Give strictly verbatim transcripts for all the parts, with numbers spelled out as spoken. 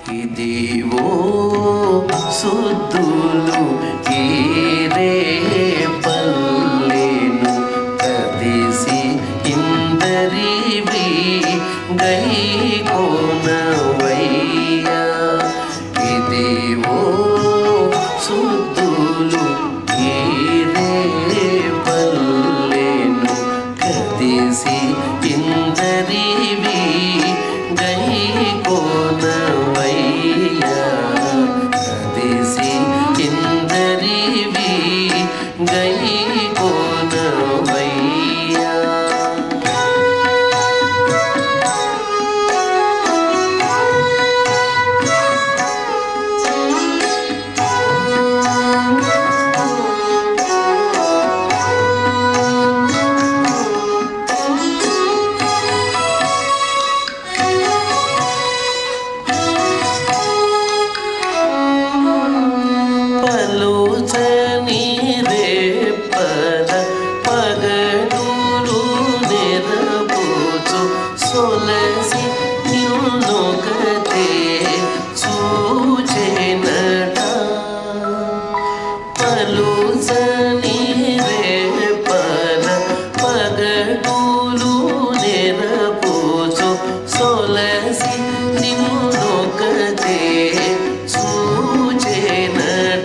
ఇదివో సుద్దులు ఈరే పల్లెను కదిసి ఇందరివి గైకోనవయ్యా. ఇదివో సుద్దులు ఈరే పల్లెను కదిసి ఇందరివి గైకోనవయ్యా. కదిసి ఇందరివి గైకోనవయ్యా. సొలసి నిన్నొకతే చూచెనట. పలుసని రేపల పగడులు నెరపోచు సొలసి నిన్నొకతే చూచెనట.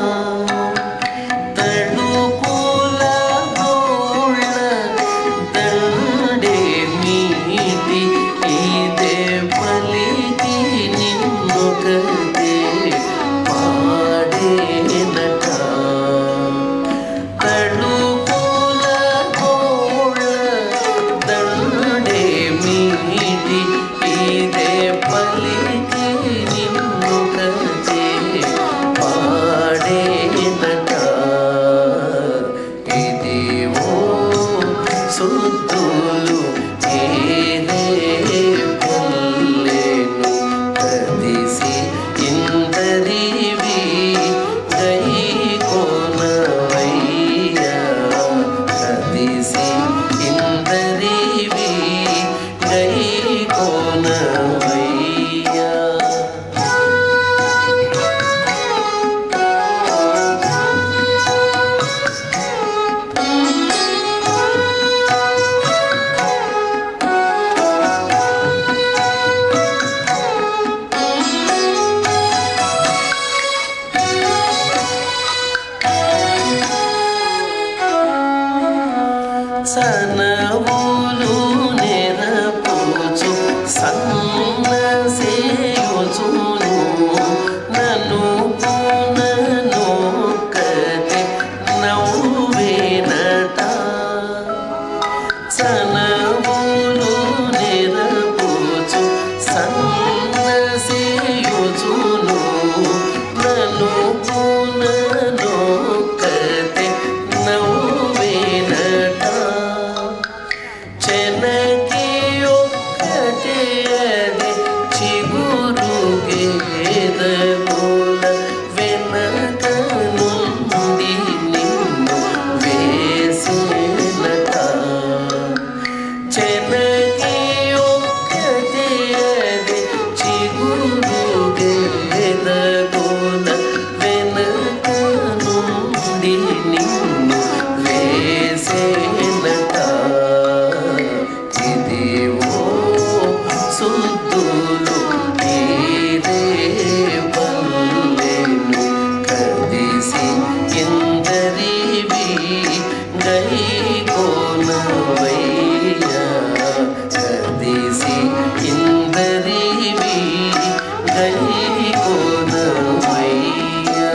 తడుకుల గోళ్ళ దండే మీటి ఇదే పలికి నిన్నొకతే పాడేనట. తడుకుల గోళ్ళ దండే మీటి ఇదే పలికి నిన్నొకతే పాడేనట. ఇదివో సుద్దులు ఈరే పల్లెను కదిసి ఇందరివి గైకోనవయ్యా. కదిసి ఇందరివి గైకోనవయ్యా. సనవులు నెరపోచు సన్నసేయుచును నన్ను పుననొకతే నవ్వేనట. సనవులు నెరపోచు సన్నసేయుచును నన్ను పుననొకతే నవ్వేనట. చెనకి ఒక్కటే అది చిగురు గేదెల వెనక నుండి నిన్ను వేసేనట. చెనకి ఒక్కటే అది చిగురు గేదెల వెనక నుండి నిన్ను వేసేనట. ఇదివో సుద్దులు ఈరే పల్లెను కదిసి ఇందరివి గైకోనవయ్యా. కదిసి ఇందరివి గైకోనవయ్యా.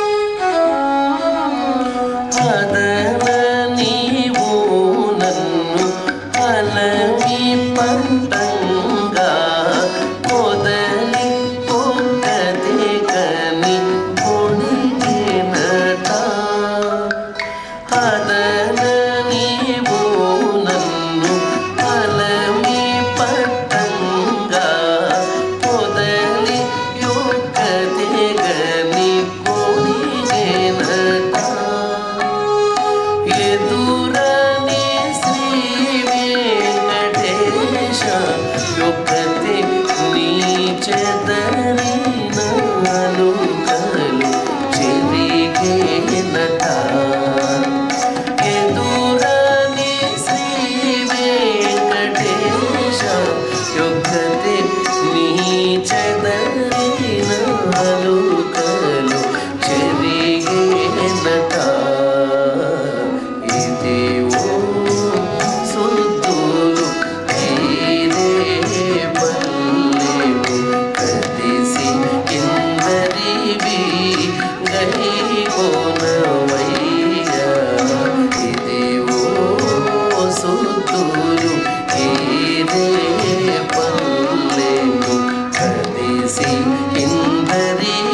అదన నీవు నన్ను పలుకులు ఏదే పల్లెను కదిసి ఇందరి